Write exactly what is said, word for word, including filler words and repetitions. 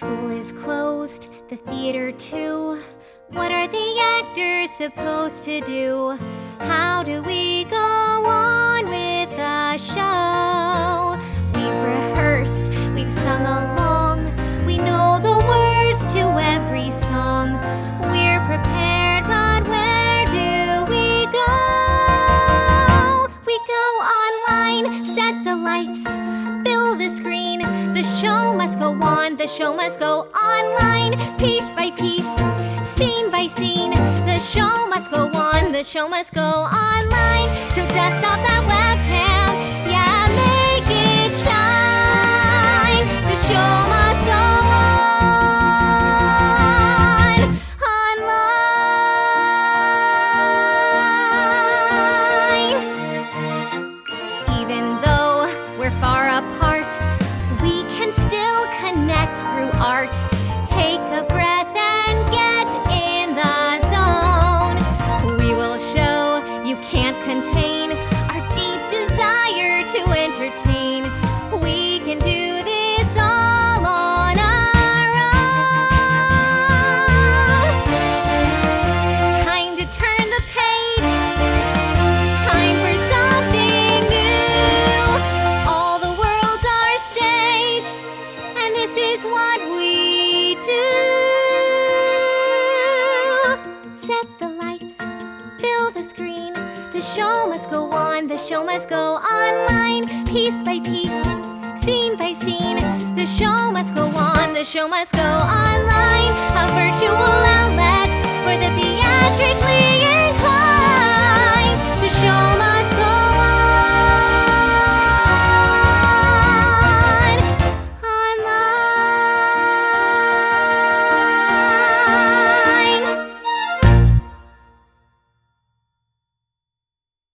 school is closed, the theater too. What are the actors supposed to do? How do we go on with the show? We've rehearsed, we've sung along, we know the words to every song. We're prepared, but where do we go? We go online, set the lights, fill the screen. The show must go on, the show must go online. Piece by piece, scene by scene, the show must go on, the show must go online. So dust off that webcam, yeah, make it shine. The show must go on, online. Even though we're far apart, we can still connect through art. Take a breath and get in the zone. We will show you can't contain our deep desire to entertain. We can do this all on our own. Time to turn the page. Time for something new. All the world's our stage, and this is what we do. Set the lights, fill the screen. The show must go on, the show must go online. Piece by piece, scene by scene, the show must go on, the show must go online. A virtual outlet for the theatrically inclined.